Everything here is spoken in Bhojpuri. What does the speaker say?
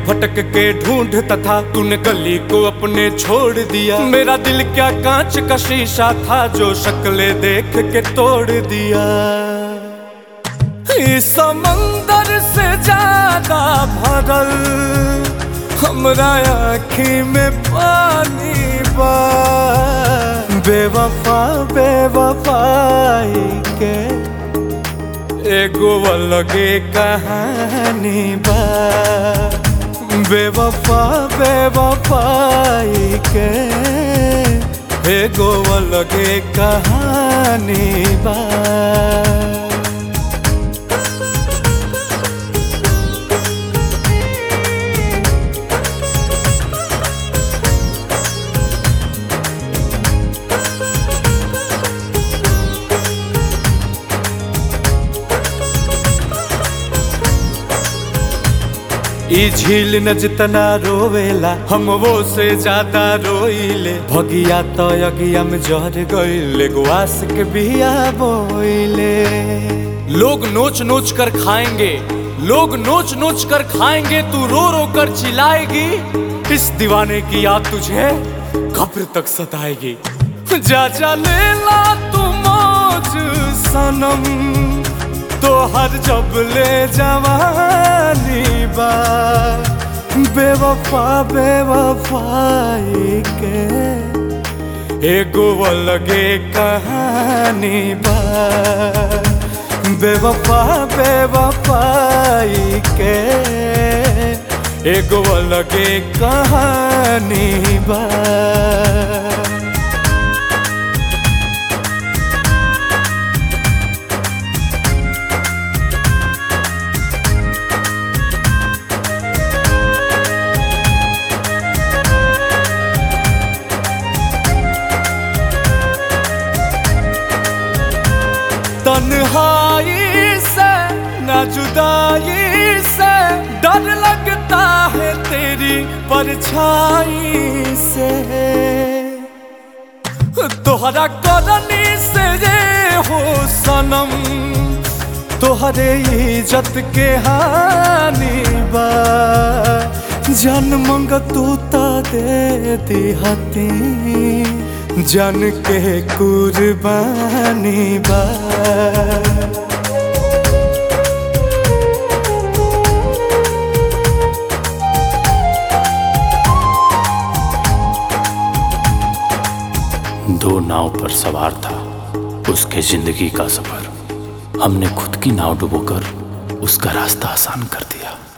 भटक के ढूंढता था, तूने गली को अपने छोड़ दिया। मेरा दिल क्या कांच का शीशा था जो शक्लें देख के तोड़ दिया। इस समंदर से ज्यादा भरल हमरा आँखी में पानी बा। बेवफा बेवफाई के एगो अलगे कहानी बा। बेवफा बेवफाई के एगो अलगे कहानी बा। ई झील न जितना रोवेला हम वो से ज्यादा रोइले। भगिया तो अगिया में जहर गइले, गुआस के बिया बोइले। लोग नोच नोच कर खाएंगे, लोग नोच नोच कर खाएंगे, तू रो रो कर चिल्लाएगी। इस दीवाने की याद तुझे कब्र तक सताएगी। जा जा लेला तू मौज सनम, तो हर जब ले जवानी बा। बेवफा बेवफाई के एगो अलगे कहानी बा। बेवफा बेवफाई के एगो अलगे कहानी बा। तन्हाई से न जुदाई से डर लगता है तेरी परछाई से। तोहरा करनी से ये हो सनम, तोहरे इज्जत के हानि बा। जान मंग तू ता दे दिहती, जान के कुर्बानी बा। दो नाव पर सवार था उसके जिंदगी का सफर। हमने खुद की नाव डुबोकर उसका रास्ता आसान कर दिया।